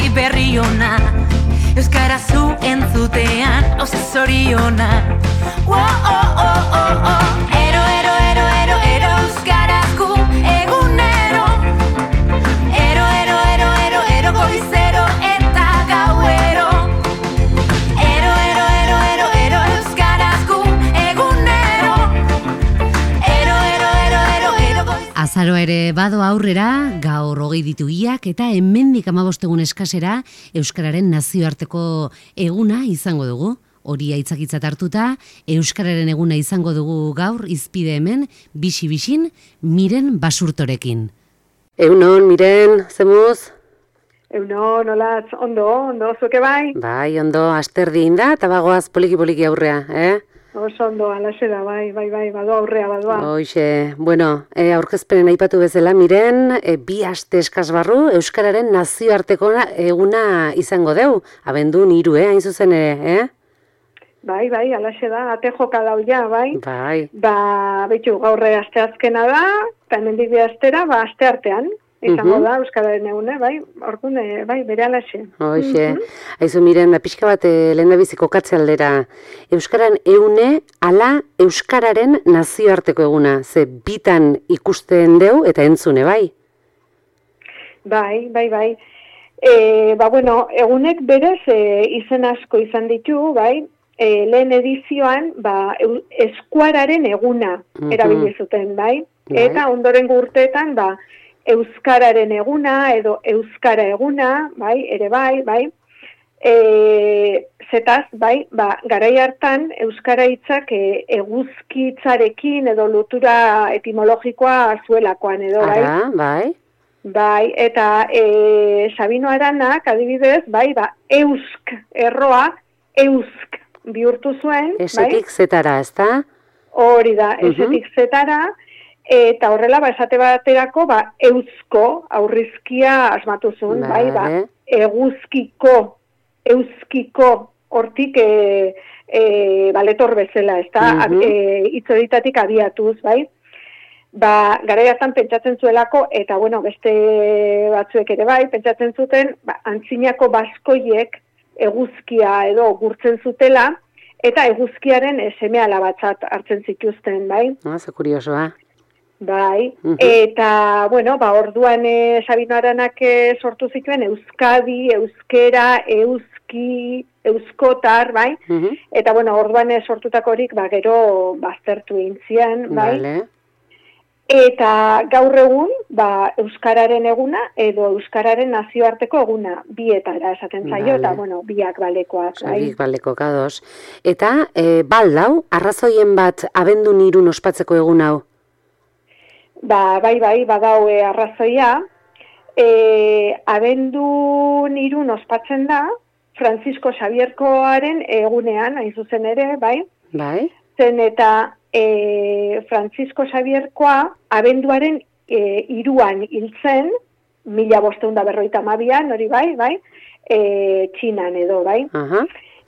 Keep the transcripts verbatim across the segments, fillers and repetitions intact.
bai berri ona, euskara zu entzutean, oso zoriona. Oh, oh, oh, oh, oh. Ero, ero, ero, ero, ero, euskaraz gu egunero. Ero, ero, ero, ero, ero, goizero eta gauero. Ero, ero, ero, ero, ero, euskaraz gu egunero. Ero, ero, ero, ero, ero, goizero. Azaro ere bado aurrera, gaur hogei ditu iak eta hemendik hamabost egun eskasera euskararen nazioarteko eguna izango dugu. Hori aitzakitzat hartuta, euskararen eguna izango dugu gaur izpide hemen, bixi-bixin, Miren Basurtorekin. Egunon, Miren, zemuz? Egunon, olatz, ondo, ondo, zuke bai? Bai, ondo, asterdi inda, eta bagoaz poliki-poliki aurrea, eh? Oso ondo, alaxe da, bai, bai, bai, badoa aurrea, badoa. Hoxe, bueno, e, aurkezpenen aipatu bezala, Miren, e, bi aste eskaz barru, euskararen nazioarteko eguna izango deu, abendun hiru, eh, hain zuzen ere, eh? Bai, bai, alaxe da, ate joka dau ja, bai. Bai. Ba, betxu, gaurre aste azkena da, eta hemendik bi astera, ba, aste artean, izango Mhm. da, euskararen egune, bai, orduan, eh, bai, bere alaxe. Hoxe, haizu Miren, da pixka bat eh, lehen da biziko katze aldera. Euskaran eune, ala euskararen nazioarteko eguna, ze bitan ikusten deu eta entzune, bai? Bai, bai, bai. E, ba, bueno, egunek berez e, izen asko izan ditu, bai, e, lehen edizioan, ba, eu, eskuararen eguna Mhm. erabili zuten, bai? Bai. Eta ondorengo urteetan, ba, euskararen eguna edo euskara eguna, bai, ere bai, bai. E, zetaz, bai, ba, garai hartan euskara hitzak e, eguzkitzarekin edo lotura etimologikoa zuelakoan edo, bai. Ara, bai. Bai, eta e, Sabino Aranak, adibidez, bai, ba, eusk erroa, eusk bihurtu zuen, Esetik bai? zetara, ezta? Hori da, Mhm. esetik zetara, eta horrela, ba, esate baterako, ba, eusko aurrizkia asmatu zuen, bai, ba, Vale. eguzkiko, euskiko, hortik e, e, baletor bezala, ezta, Mhm. e, hitz horitatik abiatuz, bai? Ba, garai hartan pentsatzen zuelako, eta bueno, beste batzuek ere bai, pentsatzen zuten, ba, antzinako baskoiek eguzkia edo gurtzen zutela, eta eguzkiaren eh, seme alabatzat hartzen zituzten, bai? Ah, ze kuriosoa. Bai, Mhm. eta, bueno, ba, orduan e, Sabino Aranak e, sortu zituen Euskadi, Euskera, Euski, Euskotar, bai? Mhm. Eta, bueno, orduan e, sortutakorik, ba, gero baztertu intzian, bai? Vale. Eta gaur egun, ba, euskararen eguna edo euskararen nazioarteko eguna bietara esaten zaio, Vale. eta bueno, biak balekoak, bai. Zabik baleko kados. Eta, e, baldau, arrazoien bat abendun irun ospatzeko egun hau? Ba, bai, bai, badau e, arrazoia, e, abendun irun ospatzen da, Francisco Xabierkoaren egunean, hain zuzen ere, bai, Bai? zen eta e, Francisco Xabierkoa abenduaren e, iruan hiltzen, mila bosteun da berroita mabian, hori bai, bai, e, Txinan edo, bai. Aha.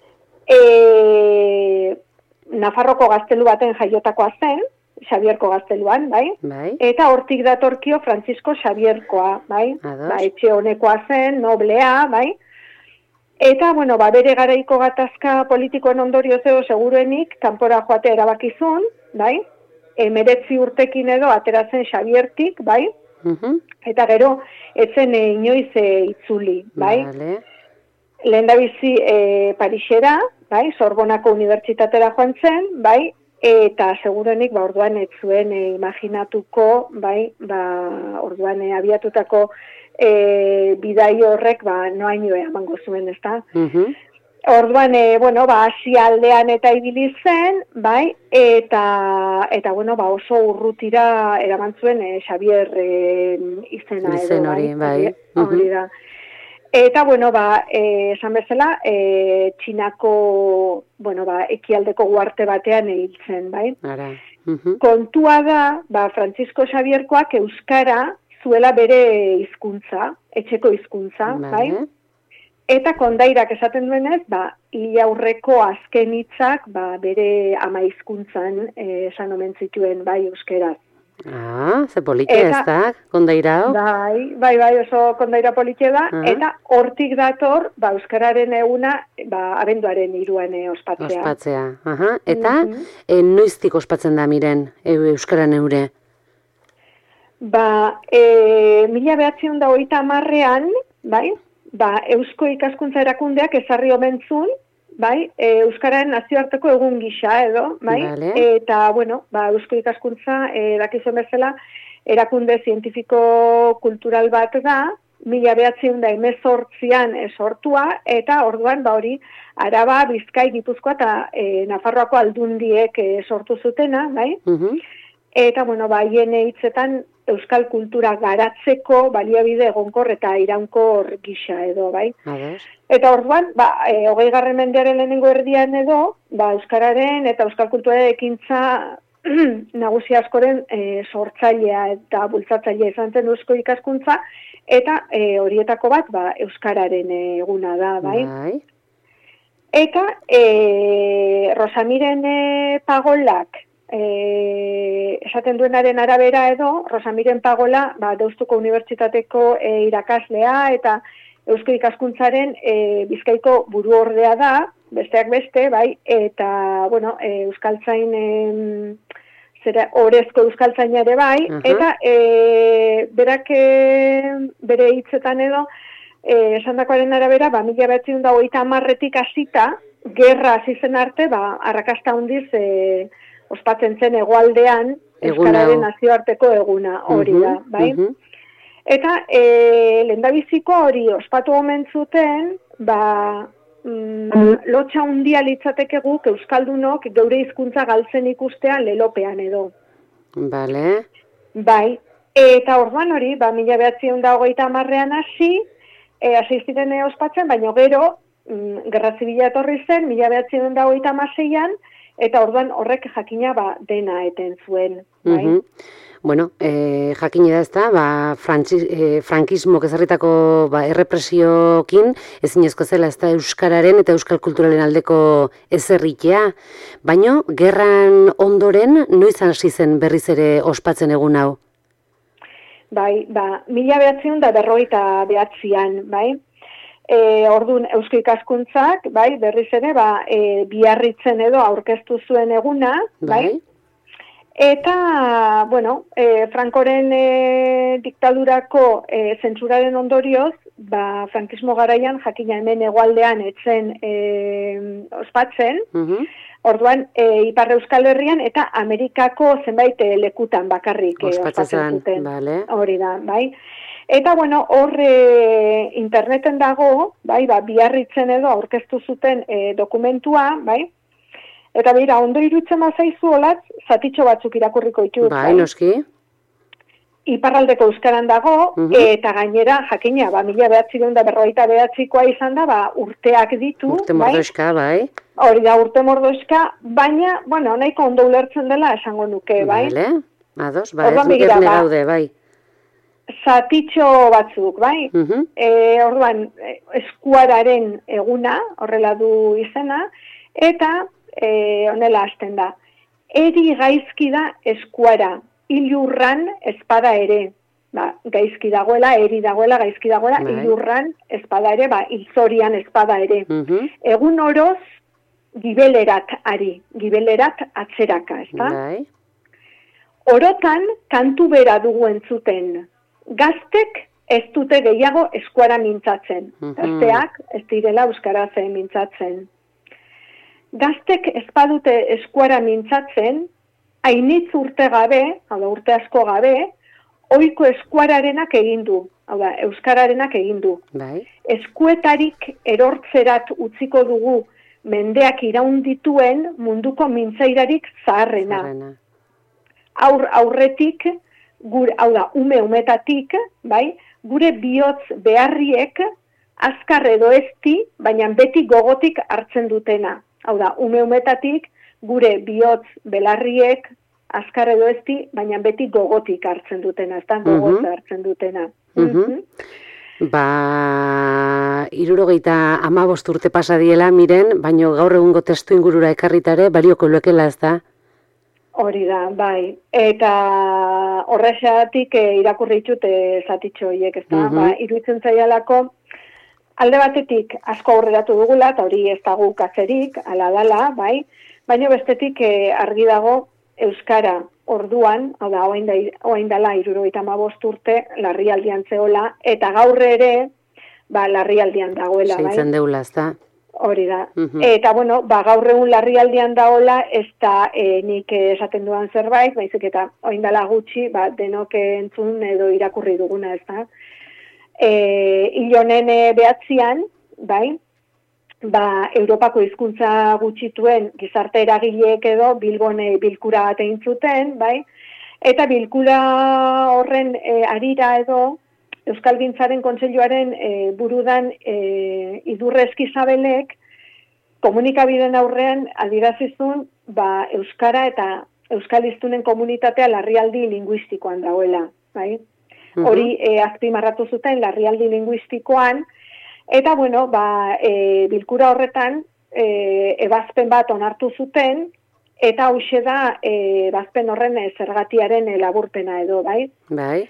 E, Nafarroko gaztelu baten jaiotakoa zen, Xabierko gazteluan, bai, Bai? eta hortik datorkio Francisco Xabierkoa, bai, Ados. ba, etxe honekoa zen, noblea, bai, eta, bueno, ba, bere garaiko gatazka politikoen ondorioz edo seguruenik, kanpora joatea erabakizun, bai, emeretzi urtekin edo ateratzen Xabiertik, bai, Mhm. eta gero, etzen e, inoiz e, itzuli, bai, Vale. lehendabizi e, Parisera, bai, Sorbonako unibertsitatera joan zen, bai, eta segurenik, ba, orduan ez zuen e, imaginatuko, bai, ba, orduan e, abiatutako e, bidai horrek, ba, noaino emango zuen, ezta? Mhm. Orduan, e, bueno, ba, Asia aldean eta ibili zen, bai, eta, eta bueno, ba, oso urrutira eraman zuen e, Xabier e, izena edo, Izen hori, bai. hori da. Eta, bueno, ba, e, esan bezala, e, Txinako, bueno, ba, ekialdeko uarte batean hiltzen, bai. Ara. Mhm. Kontua da, ba, Francisco Xabierkoak euskara zuela bere hizkuntza, etxeko hizkuntza, Vale. bai. Eta kondairak esaten duenez, ba, hil aurreko azken hitzak, ba, bere ama hizkuntzan eh, esan omen zituen, bai, euskeraz. Ah, ze politxe ez da, kondaira hau? Bai, bai, bai, oso kondaira politxe da, uh-huh. Eta hortik dator, ba, euskararen eguna, ba, abenduaren hiruan ospatzea. Ospatzea, aha. Eta, uh-huh. e, noiztik ospatzen da, miren, e, euskaran eure? Ba, e, mila behatziehun da hogeita hamarrean, bai, ba, Eusko Ikaskuntza Erakundeak ezarri omentzun, bai, e, euskararen nazioarteko egun gisa edo, bai, vale. Eta, bueno, ba, Eusko Ikaskuntza, e, dakizuen bezala, erakunde zientifiko-kultural bat da, mila behatziehun da hemezortzian sortua, eta orduan, ba, hori, Araba, Bizkai, Gipuzkoa eta e, Nafarroako aldundiek e, sortu zutena, bai, uh-huh. Eta, bueno, ba, hien hitzetan euskal kultura garatzeko baliabide egonkor eta iraunkor gisa edo, bai. Adez. Eta orduan, ba, e, hogei garren mendearen lehenengo erdian edo, ba, euskararen eta euskal kulturaren ekintza nagusi askoren e, sortzailea eta bultzatzailea izan zen Eusko Ikaskuntza, eta e, horietako bat, ba, euskararen eguna da, bai. Bai. Eta e, Rosamiren e, pagolak, E, esaten duenaren arabera edo, Rosamiren Pagola, ba, Deustuko Unibertsitateko e, irakaslea eta Eusko Ikaskuntzaren e, Bizkaiko buru ordea da, besteak beste, bai, eta, bueno, e, euskaltzain, e, zera, orezko euskaltzaina ere bai, uh-huh. Eta e, berak e, bere hitzetan edo, e, esandakoaren arabera, ba, mila behatziehun da hogeita hamarretik hasita, gerra hasi zen arte, ba, arrakasta handiz, e, ospatzen zen hegoaldean euskararen nazioarteko eguna hori da, bai? Uh-huh. Eta e, lehendabiziko hori ospatu omen zuten, ba, mm, lotxa handia litzateke guk euskaldunok geure hizkuntza galtzen ikustean lelopean edo. Vale. Bai, eta orduan hori, ba, mila behatziehun da hogeita hamarrean hasi, e, hasi ziren ospatzen, baina gero, mm, gerra zibila etorri zen, mila behatziehun da hogeita hamaseian, eta orduan horrek jakina ba, dena eten zuen. Bai? Uh-huh. Bueno, eh, jakina da ez da, ba, frantziz, eh, frankismok ezarritako ba, errepresiokin, ezinezko zela ez da euskararen eta euskal kulturalen aldeko ezerritea. Baina, gerran ondoren, noiz hasi zen berriz ere ospatzen egun hau? Bai, ba, mila behatziehun da berrogeita behatzian, bai? E, orduan Eusko Ikaskuntzak, bai, berriz ere, ba, e, biarritzen edo aurkeztu zuen eguna, bai? bai? Eta, bueno, e, Frankoren e, diktadurako e, zentsuraren ondorioz, ba, frankismo garaian jakina hemen hegoaldean etzen e, ospatzen, uh-huh. Orduan, e, Ipar Euskal Herrian eta Amerikako zenbait e, lekutan bakarrik e, ospatzen zuten. Vale. Hori da, bai? Eta, bueno, hor e, interneten dago, bai, ba, biarritzen edo aurkeztu zuten e, dokumentua, bai, eta bera, ondo irutzen mazaizu olatz, zatitxo batzuk irakurriko ditut. Bai, noski. Iparraldeko euskaran dago, uh-huh. Eta gainera, jakina, ba, mila behatziehun da berrogeita behatzikoa izan da, ba, urteak ditu. Urte mordoska, bai. Hori da, urte mordoska, baina, bueno, nahiko ondo ulertzen dela esango nuke, bai. Bale, ados, ba, ez duk erne gaude, bai. Zatitxo batzuk, bai? Uh-huh. E, orduan, eskuararen eguna, horrela du izena, eta e, honela hasten da. Eri gaizki da eskuara, ilurran espada ere. Ba, gaizki dagoela, eri dagoela, gaizki dagoela, bai. Ilurran espada ere, ba, ilzorian espada ere. Uh-huh. Egun oroz, gibelerat ari, gibelerat atzeraka, ez da? Bai. Orotan, kantu bera dugu entzuten. Gaztek ez dute gehiago eskuara mintzatzen. Uh-huh. Gazteak ez direla euskaraz mintzatzen. Gaztek ez badute eskuara mintzatzen, hainitz urte gabe, hau da urte asko gabe, ohiko eskuararenak egin du, hau da euskararenak egin du. Bai. Eskuetarik erortzerat utziko dugu mendeak iraun dituen munduko mintzairarik zaharrena. Zaharrena. Aur aurretik, gure, hau da, ume umetatik, bai, gure bihotz beharriek azkar edo ezti, baina beti gogotik hartzen dutena. Hau da, ume umetatik gure bihotz belarriek azkar edo ezti, baina beti gogotik hartzen dutena, ez da, gogoz uh-huh. hartzen dutena. Uh-huh. Uh-huh. Ba, hirurogeita hamabost urte pasa diela, miren, baino gaur egungo testu ingurura ekarritare, balioko luekela, ez da? Hori da, bai. Eta horrexatik e, irakurri ditut e, zatitxo horiek, ez da? Mhm. Ba, iruditzen zaialako, alde batetik asko aurreratu dugula, eta hori ez dago katzerik, ala dala, bai? Baina bestetik e, argi dago euskara orduan, hau da, oain, da, oain dala hirurogeita hamabost urte, larrialdian zeola, eta gaur ere, ba, larrialdian dagoela, bai? Seitzen deula, ez da? Hori da. Mhm. Eta, bueno, ba, gaur egun larrialdian daola, ez da e, nik esaten duan zerbait, baizik eta oindala gutxi, ba, denok entzun edo irakurri duguna, ez da. E, Ilonen behatzian, bai, ba, Europako hizkuntza gutxituen gizarte eragileek edo Bilbon e, bilkura bat egin zuten, bai, eta bilkura horren e, arira edo Euskalgintzaren Kontseiluaren e, burudan e, Idurre Eskizabelek komunikabideen aurrean adierazizun ba, Euskara eta Euskaliztunen komunitatea larrialdi linguistikoan dagoela. Bai? Mhm. Hori e, azpimarratu zuten larrialdi linguistikoan, eta bueno, ba, e, bilkura horretan e, ebazpen bat onartu zuten, eta hauxe da e, ebazpen horren e, zergatiaren e, laburpena edo, bai? Bai.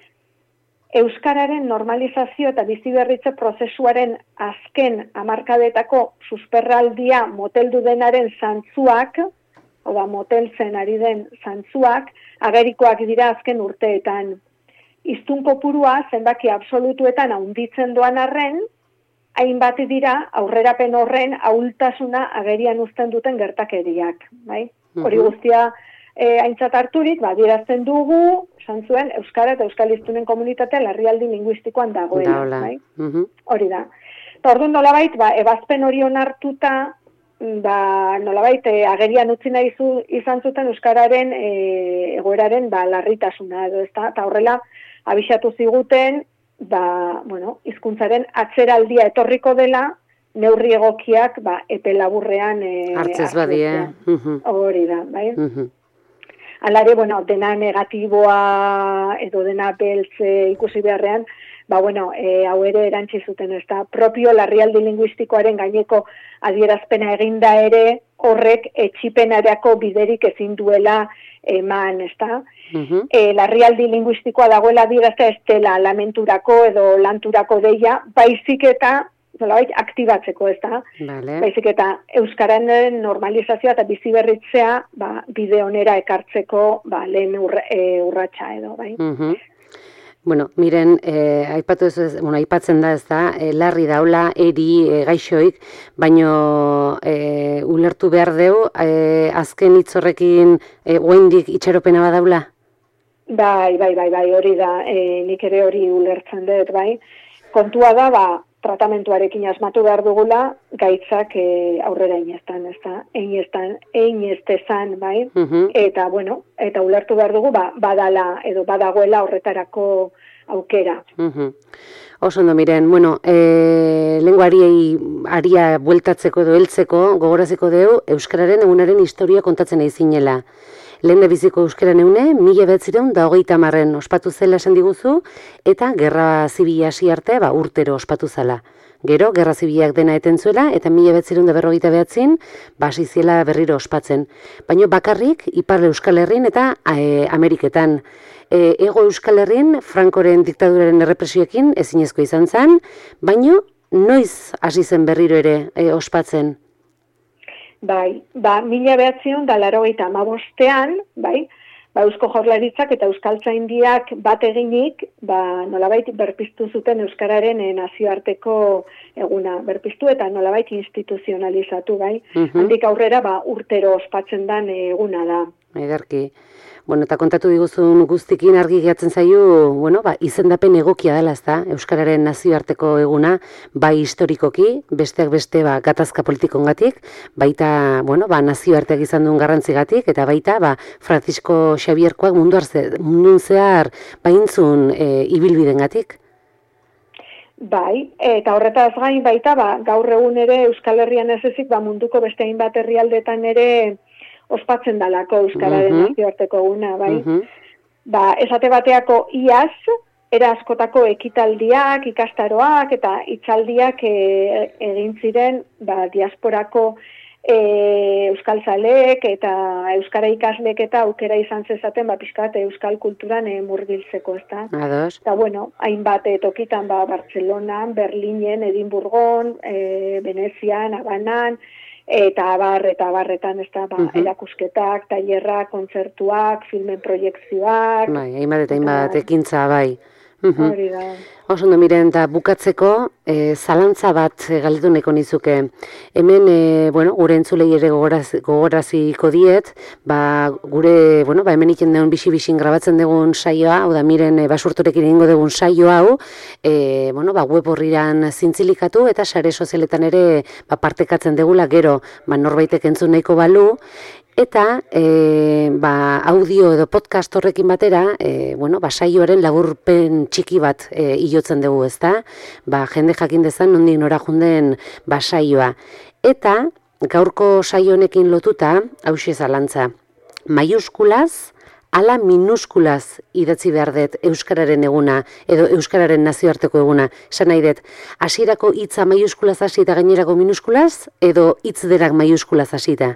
Euskararen normalizazio eta biziberritze prozesuaren azken hamarkadetako susperraldia moteldu denaren zantzuak, oda moteltzen ari den zantzuak, agerikoak dira azken urteetan. Hiztun kopurua zenbaki absolutuetan handitzen doan arren, hainbat dira aurrerapen horren ahultasuna agerian uzten duten gertakeriak. Bai? Hori guztia e, aintzat harturik, ba, adierazten dugu, esan zuen, Euskara eta Euskaliztunen komunitatea larrialdi linguistikoan dagoela. Daola. Bai? Mhm. Hori da. Eta orduan nolabait, ba, ebazpen hori onartuta, ba, nolabait, e, agerian utzi nahi zu, izan zuten Euskararen e, egoeraren ba, larritasuna edo, ezta? Eta horrela, abixatu ziguten, ba, bueno, hizkuntzaren atzeraldia etorriko dela, neurri egokiak ba, epe laburrean e, Hartzez badie. Mhm. Hori da, bai? Mhm. Alare, bueno, dena negatiboa edo dena beltz e, ikusi beharrean, ba, bueno, e, hau ere erantzi zuten, ez da, propio larrialdi linguistikoaren gaineko adierazpena eginda ere, horrek etxipenarako biderik ezin duela eman, ez da. Mhm. E, larrialdi linguistikoa dagoela adieraztea ez dela lamenturako edo lanturako deia, baizik eta nolabait aktibatzeko, ez da? Vale. Baizik eta Euskararen normalizazioa eta biziberritzea ba, bide onera ekartzeko ba, lehen urra, e, urratsa edo, bai? Mhm. Bueno, miren, eh, aipatu ez, ez, bueno, aipatzen da ez da, eh, larri daula, eri, eh, gaixoik, baino eh, ulertu behar deu, eh, azken hitzorrekin eh, oendik itxaropena badaula? Bai, bai, bai, bai, hori da, e, nik ere hori ulertzen dut, bai? Kontua da, ba, tratamentuarekin asmatu behar dugula, gaitzak e, aurrera inestan, ez da, einestan, einestezan, bai? Mhm. Eta, bueno, eta ulertu behar dugu, ba, badala, edo badagoela horretarako aukera. Mhm. Oso ondo, miren, bueno, e, lehengo ariei, aria bueltatzeko edo heltzeko, gogoraziko deu, Euskararen egunaren historia kontatzen nahi zinela. Lehen da biziko euskara neune, mila behatzireun da hogeita marren ospatu zela esan diguzu, eta gerra zibila hasi arte, ba, urtero ospatu zela. Gero, gerra zibilak dena eten zuela, eta mila behatzireun da berrogeita behatzin, ba, hasi ziela berriro ospatzen. Baina bakarrik, Ipar Euskal Herrin eta e, Ameriketan. E, Ego Euskal Herrin, Frankoren diktaduraren errepresioekin ezinezko izan zen, baina noiz hasi zen berriro ere e, ospatzen? Bai, ba, mila behatzion da larogeita amabostean, bai, ba, Eusko Jaurlaritzak eta Euskaltzaindiak bat eginik, ba, nolabait berpiztu zuten Euskararen e, nazioarteko eguna berpiztu eta nolabait instituzionalizatu, bai. Mhm. Handik aurrera, ba, urtero ospatzen dan e, eguna da. Ederki. Bueno, eta kontatu diguzun guztikin argi gehatzen zaio, bueno, ba, izendapen egokia dela, ezta, Euskararen nazioarteko eguna, bai historikoki, besteak beste, ba, gatazka politikongatik, baita, bueno, ba, nazioarteak izan duen garrantzigatik, eta baita, ba, Francisco Xabierkoak munduar ze, mundun zehar, baintzun e, ibilbidengatik. Bai, eta horretaz gain baita, ba, gaur egun ere Euskal Herrian ez ezik, ba, munduko beste hainbat herrialdetan ere ospatzen dalako Euskararen Mhm. nazioarteko eguna, bai. Mhm. Ba, esate bateako iaz, era askotako ekitaldiak, ikastaroak eta hitzaldiak e, egin ziren ba, diasporako e, euskaltzalek eta euskara ikaslek eta aukera izan zezaten ba pixkat euskal kulturan e, murgiltzeko, ezta? Ados. Eta bueno, hainbat e, tokitan ba Bartzelonan, Berlinen, Edinburgon, e, Venezian, Habanan, eta abar, eta abarretan, ez da, ba, uh -huh. erakusketak, tailerrak, kontzertuak, filmen proiektzioak. Bai, hainbat eta hainbat ekintza, bai. Hori da. Oso ondo, miren, eta bukatzeko, e, zalantza bat e, galdetu nahiko nizuke. Hemen, e, bueno, gure entzulei ere gogoraz, gogoraziko diet, ba, gure, bueno, ba, hemen iken deun bixi-bixin grabatzen dugun saioa, hau da, miren, e, basurturekin egingo dugun saio hau, e, bueno, ba, web horriran zintzilikatu, eta sare sozialetan ere, ba, partekatzen degula, gero, ba, norbaitek entzun nahiko balu, eta e, ba, audio edo podcast horrekin batera, e, bueno, ba, saioaren laburpen txiki bat e, ilotzen dugu, ezta? Ba, jende jakin dezan nondik nora junden ba, saioa. Eta gaurko saio honekin lotuta, hauxe zalantza, maiuskulaz ala minuskulaz idatzi behar dut euskararen eguna edo euskararen nazioarteko eguna. Esan nahi dut, hasierako hitza maiuskulaz hasi eta gainerako minuskulaz edo hitz derak maiuskulaz hasita?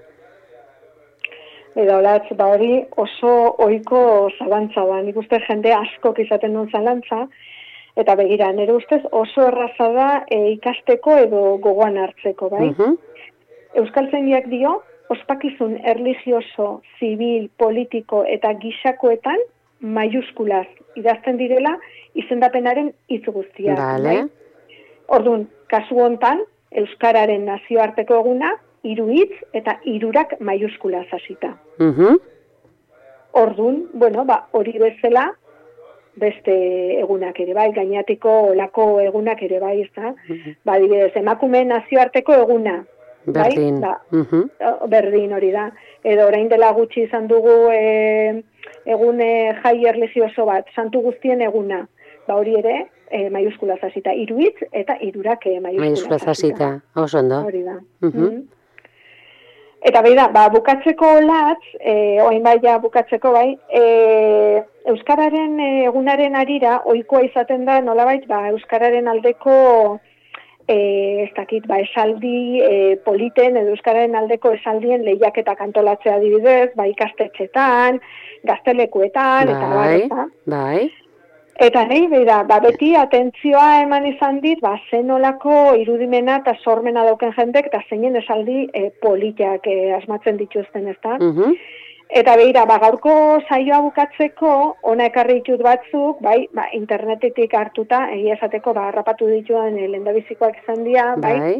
Edo olatz, ba hori oso ohiko zalantza da. Nik uste jende askok izaten duen zalantza, eta begira, nire ustez oso erraza da e, ikasteko edo gogoan hartzeko, bai? Uh-huh. Euskaltzaindiak dio, ospakizun erlijioso, zibil, politiko eta gisakoetan maiuskulaz idazten direla izendapenaren hitz guztiak. Vale. Bai? Orduan, kasu hontan, euskararen nazioarteko eguna, hiru hitz eta hirurak maiuskulaz hasita. Mhm. Orduan, bueno, ba, hori bezala beste egunak ere bai, gainatiko olako egunak ere bai, ezta? Uh-huh. Ba, adibidez, emakumeen nazioarteko eguna. Berdin. Bai? Ba, uh-huh. Berdin hori da. Edo orain dela gutxi izan dugu e, egun e, jai erlijioso bat, santu guztien eguna. Ba, hori ere, e, maiuskulaz hasita. Hiru hitz eta hirurak e, maiuskulaz hasita. Oso ondo. Hori da. Uh-huh. Mm-hmm. Eta behi da, ba, bukatzeko latz, e, oain bai ja bukatzeko bai, e, Euskararen e, egunaren arira, ohikoa izaten da, nolabait, ba, Euskararen aldeko, e, ez dakit, ba, esaldi e, politen, edo Euskararen aldeko esaldien lehiaketak antolatzea adibidez, ba, ikastetxetan, gaztelekuetan, eta bai, eta. Bai. Eta nahi, beira, ba, beti atentzioa eman izan dit, ba, zenolako irudimena eta sormena dauken jendek, eta zeinen esaldi e, politiak e, asmatzen dituzten, ezta? Uh-huh. Eta beira, ba, gaurko saioa bukatzeko, ona ekarri ditut batzuk, bai, ba, internetetik hartuta, egia esateko, ba, harrapatu dituen e, lehendabizikoak izan dira, bai. bai.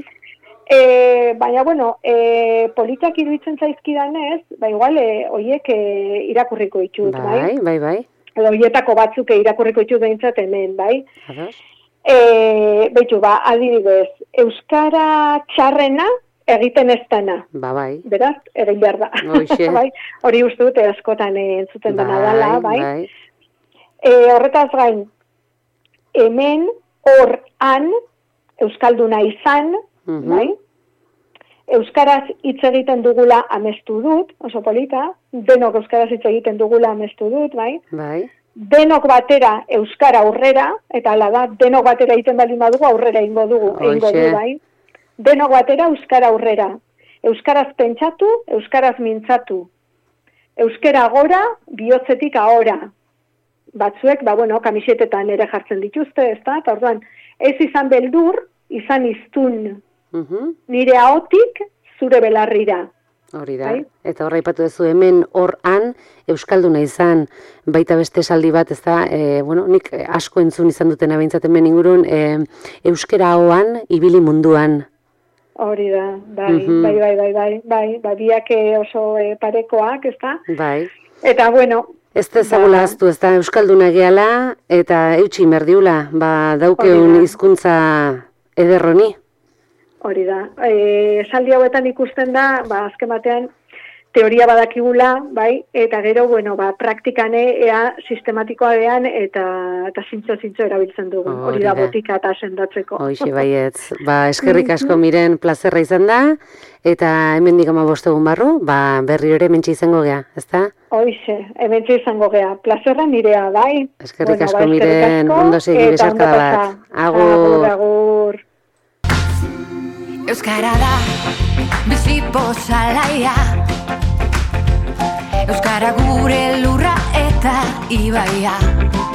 E, baina, bueno, e, politiak iruditzen zaizkidanez, ba, igual, e, oiek e, irakurriko ditut, bai. Bai, bai, bai. Edo hietako batzuk irakurriko ditut behintzat hemen, bai? Ados. E, Beitu, ba, adibidez, euskara txarrena egiten ez dana. Ba, bai. Beraz, egin behar da. Bai? Hori uste dute askotan entzuten dena dela, bai? bai. E, horretaz gain, hemen, hor, han, euskalduna izan, uh-huh. bai? Euskaraz hitz egiten dugula amestu dut, oso polita, denok euskaraz hitz egiten dugula amestu dut, bai? Bai. Denok batera euskara aurrera, eta hala da, denok batera egiten baldin badugu aurrera ingo dugu, ingo du, bai? Denok batera euskara aurrera. Euskaraz pentsatu, euskaraz mintzatu. Euskara gora, bihotzetik ahora. Batzuek, ba bueno, kamisetetan ere jartzen dituzte, ezta? Eta orduan, ez izan beldur, izan iztun. Uh-huh. Nire ahotik zure belarrira. Hori da. Bai? Eta horra ipatu duzu hemen hor han euskalduna izan baita beste esaldi bat, ezta? E, bueno, nik asko entzun izan dutena behintzat hemen ingurun, e, euskera hoan ibili munduan. Hori da, bai, uh-huh. bai, bai, bai, bai, bai, bai, biak oso e, parekoak, ezta? Bai. Eta bueno, ez dezagula aztu, ez da, euskalduna gehala eta eutxi merdiula, ba, daukeun hizkuntza ederroni. Hori da. E, saldi hauetan ikusten da, ba, azken batean, teoria badakigula, bai, eta gero, bueno, ba, praktikane ea sistematikoa dean, eta, eta zintzo-zintzo erabiltzen dugu. Hori da botika eta sendatzeko. Hoxe, baietz. Ba, eskerrik asko miren plazerra izan da, eta hemen digama bostegun barru, ba, berri hori hementxe izango gea, ezta? Hoxe, hementxe izango gea. Plazerra nirea, bai? Eskerrik asko bueno, ba, miren, ondo segi besarkada bat. Agur. Agur, agur. Euskara da bizi pozalaia, euskara gure lurra eta ibaia.